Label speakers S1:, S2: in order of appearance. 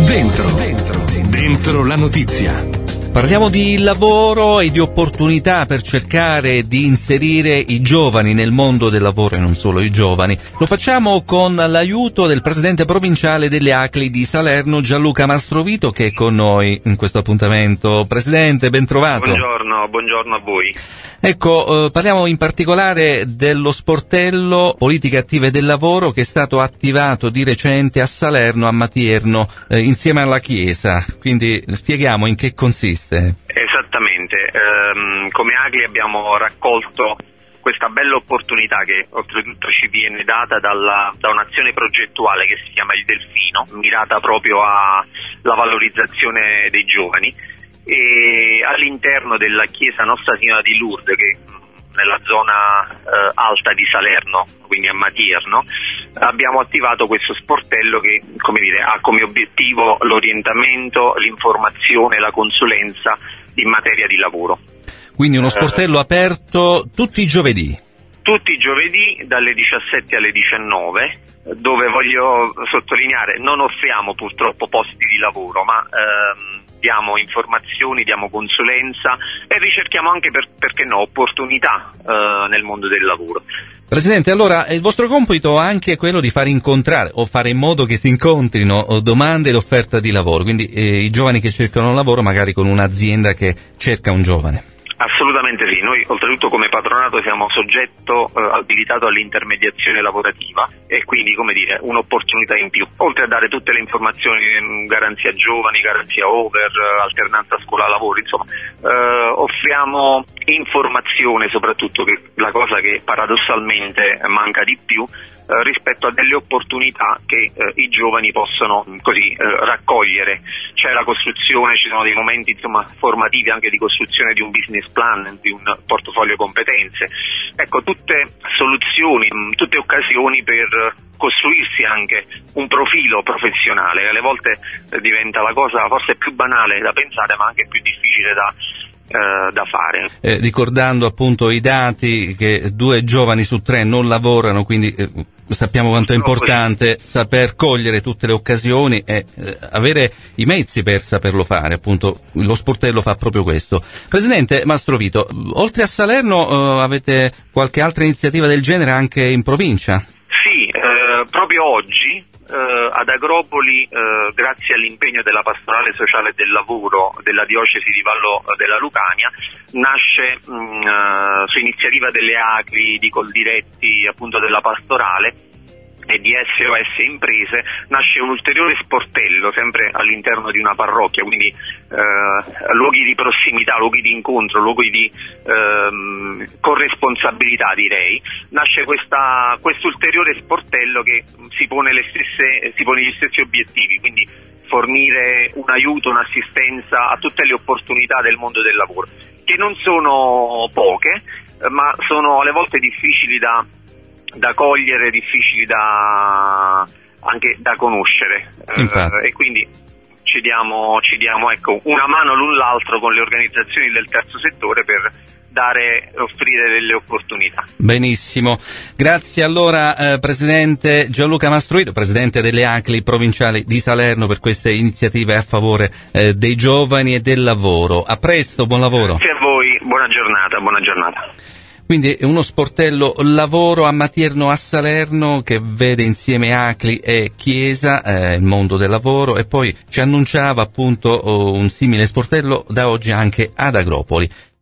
S1: Dentro la notizia.
S2: Parliamo di lavoro e di opportunità per cercare di inserire i giovani nel mondo del lavoro e non solo i giovani. Lo facciamo con l'aiuto del presidente provinciale delle ACLI di Salerno, Gianluca Mastrovito, che è con noi in questo appuntamento. Presidente, ben trovato.
S3: Buongiorno a voi.
S2: Ecco, parliamo in particolare dello sportello Politiche Attive del Lavoro che è stato attivato di recente a Salerno, a Matierno, insieme alla Chiesa. Quindi spieghiamo in che consiste.
S3: Esattamente, come ACLI abbiamo raccolto questa bella opportunità che oltretutto ci viene data da un'azione progettuale che si chiama Il Delfino, mirata proprio alla valorizzazione dei giovani, e all'interno della chiesa Nostra Signora di Lourdes, che nella zona alta di Salerno, quindi a Matierno, abbiamo attivato questo sportello che, ha come obiettivo l'orientamento, l'informazione, la consulenza in materia di lavoro.
S2: Quindi uno sportello aperto tutti i giovedì? Tutti i giovedì dalle 17 alle 19, dove voglio sottolineare, non offriamo purtroppo posti di lavoro, ma diamo informazioni, diamo consulenza e ricerchiamo anche, perché no, opportunità nel mondo del lavoro. Presidente, allora il vostro compito è anche quello di far incontrare o fare in modo che si incontrino domande ed offerta di lavoro, quindi i giovani che cercano lavoro magari con un'azienda che cerca un giovane. Assolutamente sì, noi oltretutto come patronato siamo soggetto abilitato all'intermediazione lavorativa e quindi un'opportunità in più, oltre a dare tutte le informazioni, garanzia giovani, garanzia over, alternanza scuola-lavoro, offriamo informazione soprattutto, che è la cosa che paradossalmente manca di più rispetto a delle opportunità che i giovani possono raccogliere. C'è la costruzione, ci sono dei momenti formativi anche di costruzione di un business plan, di un portafoglio competenze, tutte soluzioni, tutte occasioni per costruirsi anche un profilo professionale. Alle volte diventa la cosa forse più banale da pensare, ma anche più difficile da fare. Ricordando appunto i dati che 2 giovani su 3 non lavorano, quindi sappiamo quanto è importante saper cogliere tutte le occasioni e avere i mezzi per saperlo fare. Appunto lo sportello fa proprio questo. Presidente Mastrovito, oltre a Salerno avete qualche altra iniziativa del genere anche in provincia? Sì, proprio oggi ad Agropoli, grazie all'impegno della Pastorale Sociale del Lavoro della Diocesi di Vallo della Lucania, nasce su iniziativa delle ACLI, di Coldiretti, appunto della Pastorale e di SOS Imprese, nasce un ulteriore sportello sempre all'interno di una parrocchia, quindi luoghi di prossimità, luoghi di incontro, luoghi di corresponsabilità, direi. Nasce questo ulteriore sportello che si pone gli stessi obiettivi, quindi fornire un aiuto, un'assistenza a tutte le opportunità del mondo del lavoro, che non sono poche, ma sono alle volte difficili da cogliere, difficili anche da conoscere, e quindi ci diamo una mano l'un l'altro con le organizzazioni del terzo settore per offrire delle opportunità. Benissimo, grazie allora Presidente Gianluca Mastrovito, Presidente delle ACLI provinciali di Salerno, per queste iniziative a favore dei giovani e del lavoro. A presto, buon lavoro. Grazie a voi, buona giornata. Quindi uno sportello lavoro a Matierno, a Salerno, che vede insieme ACLI e Chiesa, il mondo del lavoro, e poi ci annunciava appunto un simile sportello da oggi anche ad Agropoli.